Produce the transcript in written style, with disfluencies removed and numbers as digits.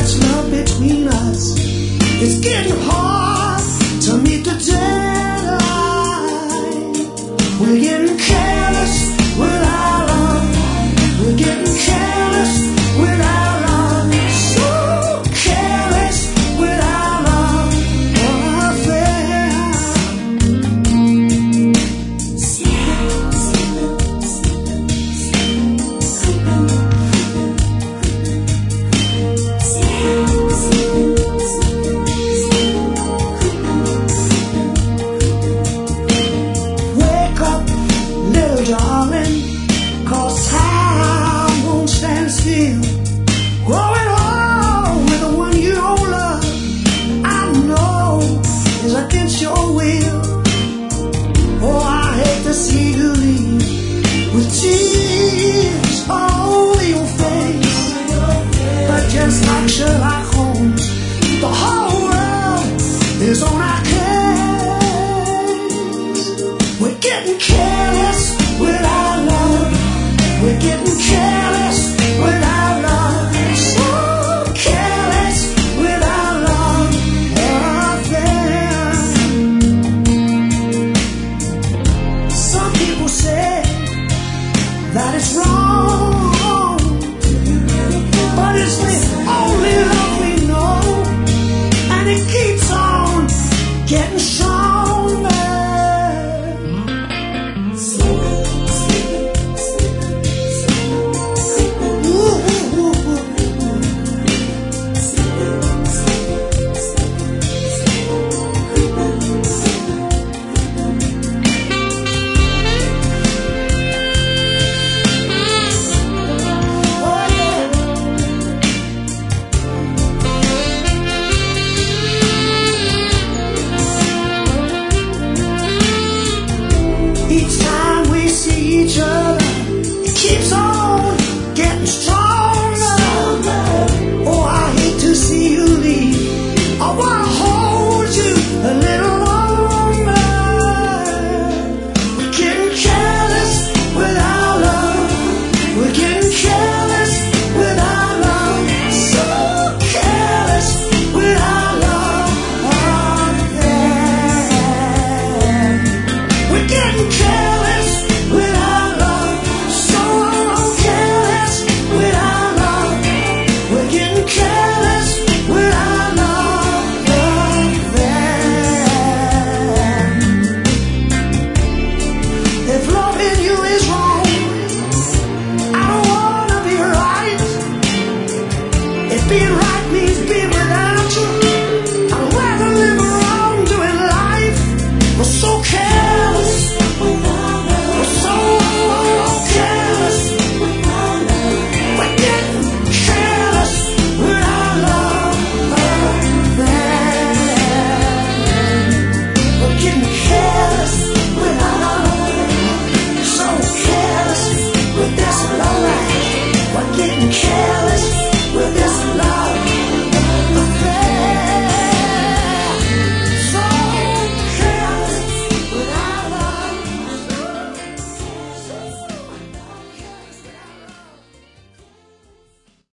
much love between us. It's getting hard to meet the deadline. We're getting careless with our love. We're getting careless with our love. So careless with our love. Wake up, little darling, 'cause time won't stand still. Growing old with the one you don't love, I know is against your will. Oh, I hate to see you leave with tears all over your face. But just like Sherlock Holmes, the whole world is on our case. We're getting careless with our love. We're getting careless with our love. So careless with our love. Some people say that it's wrong, but it's the only love we know, and it keeps on getting stronger. Each time we see each other, it keeps on getting stronger. Oh, I hate to see you leave. I wanna hold you a little longer. We're getting careless with our love. We're getting careless with our love. So careless with our love. We're getting careless with our love. So careless with our love. We're getting careless with our love. If loving you is wrong, I don't wanna be right. If being right means being without you, I'd rather live wrong doing life. We're so careless. We're so careless. We're getting careless with our love. We're getting careless with our love. So careless with this love life. We're getting careless.